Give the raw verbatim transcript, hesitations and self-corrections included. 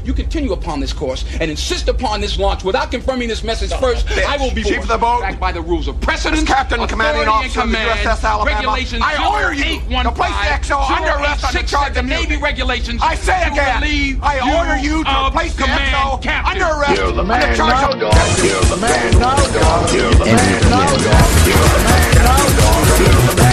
you continue upon this course and insist upon this launch without confirming this message first, Bitch. I will be Chief of the boat. back by the rules of precedence, As Captain and Commanding Officer of the U S S Alabama, regulations I order you to place the X O under arrest on the charge of Navy regulations. I say again, I order you to place the X O under arrest You're the on man the charge now, of... dog. You're the man now, dog. You're the man now, dog. You're the man now, dog. You're the man.